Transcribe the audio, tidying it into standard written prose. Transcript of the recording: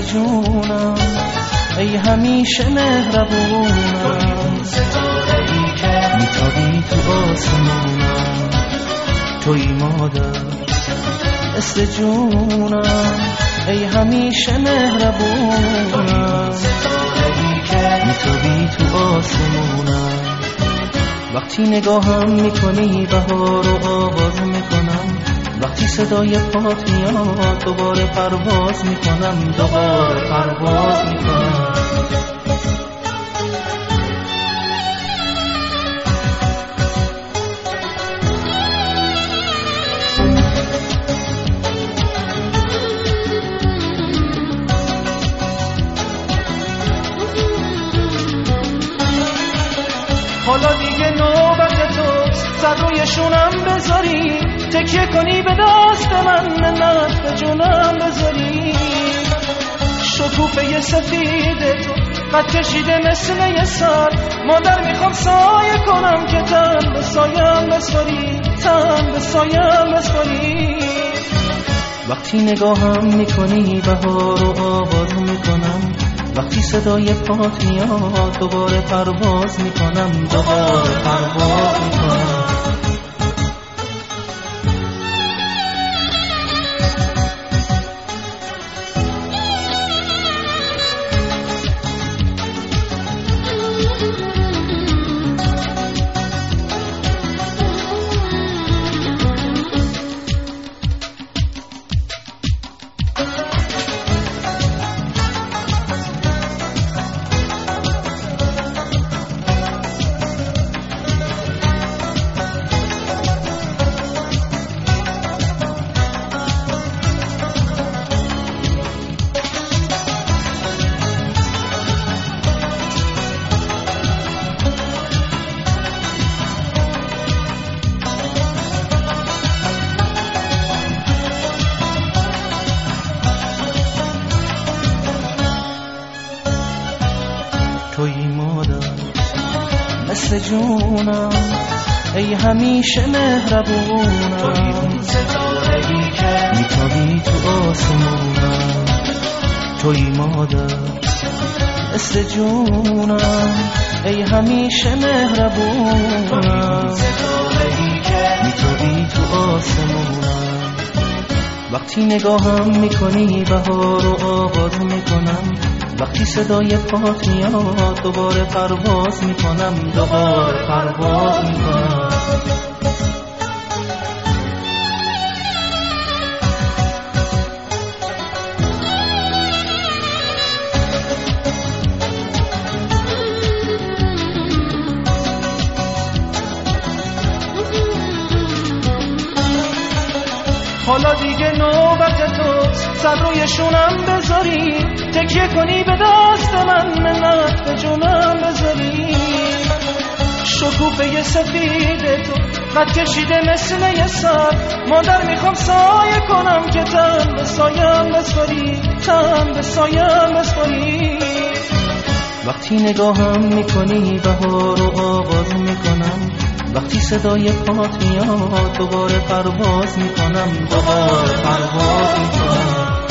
جونم ای همیشه مهربونم میتابی تو آسمونم توی مادر مثل جونم ای همیشه مهربونم میتابی تو آسمونم وقتی نگاهم میکنی بهار رو آواز میکنم وقتی صدای پات میاد دوباره پرواز میکنم دوباره پرواز میکنم حالا دیگه نوبت توست سر روی شونم بذاری تکیه کنی به دست من منت به جونم بذاری شکوفه سفید تو قد کشیده مثل یه سر مادر میخوام سایه کنم که تن به سایم بسپاری تن به سایم بسپاری وقتی نگاهم میکنی بهار رو آواز میکنم وقتی صدای پات میاد دوباره پرواز میکنم دوباره پرواز میکنم توی مادر مثل جونم ای همیشه مهربونم توی اون ستاره‌ای که میتابی تو آسمونم توی مادر مثل جونم ای همیشه مهربونم توی اون ستاره‌ای که میتابی تو آسمونم وقتی نگاهم میکنی بهار رو آواز میکنم وقتی صدای پات میاد دوباره پرواز میکنم دوباره پرواز میکنم حالا دیگه نوبت توست سر روی شونم بذاری تکیه کنی به دست من منت به جونم بذاری شکوفه سفید تو قد کشیده مثل یه سر مادر میخوام سایه کنم که تن به سایم بسپاری تن به سایم بسپاری وقتی نگاهم میکنی بهار رو آواز میکنم وقتی صدای پات میاد دوباره پرواز میکنم دوباره پرواز میکنم